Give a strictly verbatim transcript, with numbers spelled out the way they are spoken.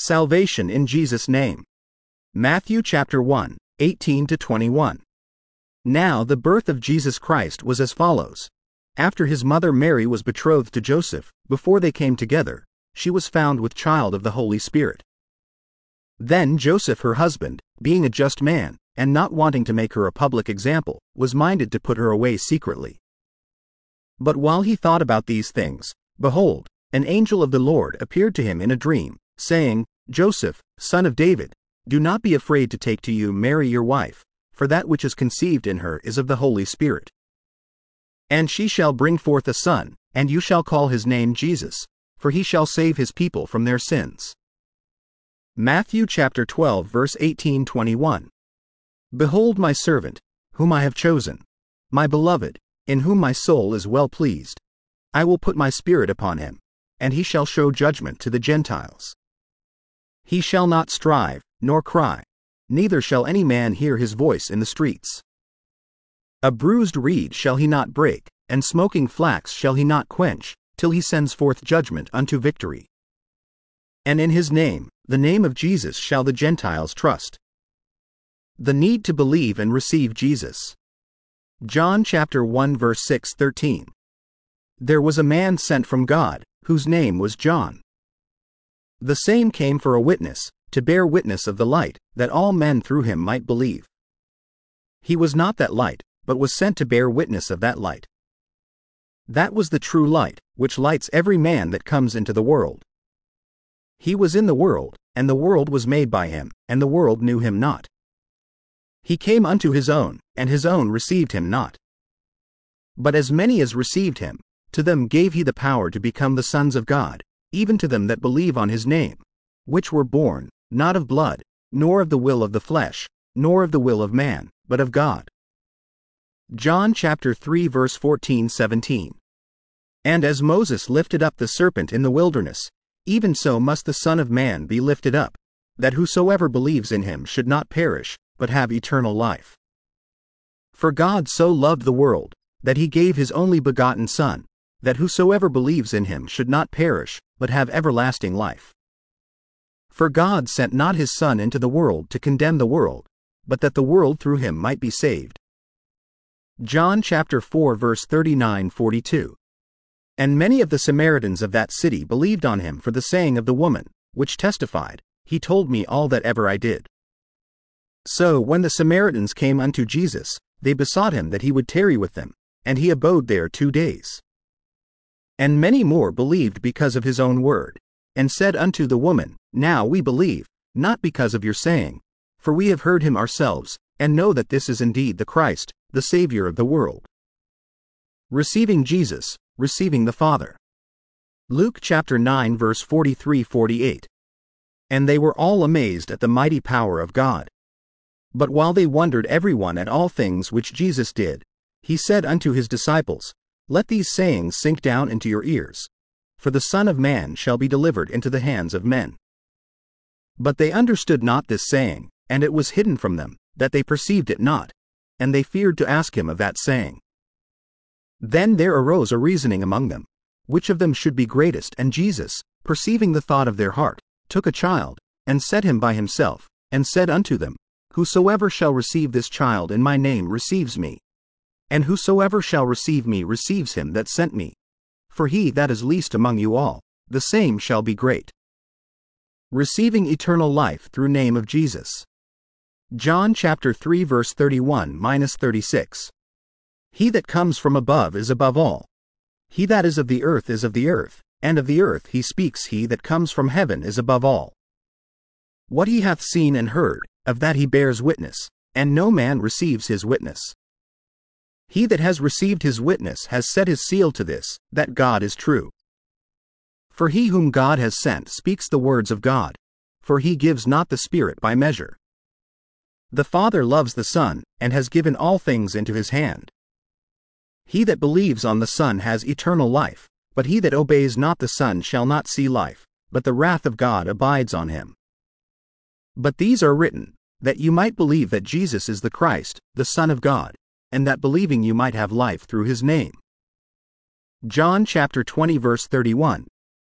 Salvation in Jesus' name. Matthew chapter one, eighteen to twenty-one. Now the birth of Jesus Christ was as follows. After his mother Mary was betrothed to Joseph, before they came together, she was found with child of the Holy Spirit. Then Joseph her husband, being a just man, and not wanting to make her a public example, was minded to put her away secretly. But while he thought about these things, behold, an angel of the Lord appeared to him in a dream, saying, Joseph, son of David, do not be afraid to take to you Mary your wife, for that which is conceived in her is of the Holy Spirit. And she shall bring forth a son, and you shall call his name Jesus, for he shall save his people from their sins. Matthew chapter twelve verse eighteen to twenty-one. Behold my servant, whom I have chosen, my beloved, in whom my soul is well pleased. I will put my spirit upon him, and he shall show judgment to the Gentiles. He shall not strive, nor cry, neither shall any man hear his voice in the streets. A bruised reed shall he not break, and smoking flax shall he not quench, till he sends forth judgment unto victory. And in his name, the name of Jesus, shall the Gentiles trust. The need to believe and receive Jesus. John chapter one verse six to thirteen. There was a man sent from God, whose name was John. The same came for a witness, to bear witness of the light, that all men through him might believe. He was not that light, but was sent to bear witness of that light. That was the true light, which lights every man that comes into the world. He was in the world, and the world was made by him, and the world knew him not. He came unto his own, and his own received him not. But as many as received him, to them gave he the power to become the sons of God, even to them that believe on his name, which were born, not of blood, nor of the will of the flesh, nor of the will of man, but of God. John chapter three verse fourteen to seventeen. And as Moses lifted up the serpent in the wilderness, even so must the Son of Man be lifted up, that whosoever believes in him should not perish, but have eternal life. For God so loved the world, that he gave his only begotten Son, that whosoever believes in him should not perish, but have everlasting life. For God sent not his Son into the world to condemn the world, but that the world through him might be saved. John chapter four verse thirty-nine to forty-two. And many of the Samaritans of that city believed on him for the saying of the woman, which testified, He told me all that ever I did. So when the Samaritans came unto Jesus, they besought him that he would tarry with them, and he abode there two days. And many more believed because of his own word, and said unto the woman, Now we believe, not because of your saying, for we have heard him ourselves, and know that this is indeed the Christ, the Savior of the world. Receiving Jesus, receiving the Father. Luke chapter nine verse forty-three to forty-eight. And they were all amazed at the mighty power of God. But while they wondered every one at all things which Jesus did, he said unto his disciples, Let these sayings sink down into your ears. For the Son of Man shall be delivered into the hands of men. But they understood not this saying, and it was hidden from them, that they perceived it not, and they feared to ask him of that saying. Then there arose a reasoning among them, which of them should be greatest, and Jesus, perceiving the thought of their heart, took a child, and set him by himself, and said unto them, Whosoever shall receive this child in my name receives me. And whosoever shall receive me receives him that sent me. For he that is least among you all, the same shall be great. Receiving eternal life through name of Jesus. John chapter three verse thirty-one to thirty-six. He that comes from above is above all. He that is of the earth is of the earth, and of the earth he speaks. He that comes from heaven is above all. What he hath seen and heard, of that he bears witness, and no man receives his witness. He that has received his witness has set his seal to this, that God is true. For he whom God has sent speaks the words of God, for he gives not the Spirit by measure. The Father loves the Son, and has given all things into his hand. He that believes on the Son has eternal life, but he that obeys not the Son shall not see life, but the wrath of God abides on him. But these are written, that you might believe that Jesus is the Christ, the Son of God, and that believing you might have life through his name. John chapter twenty verse thirty-one.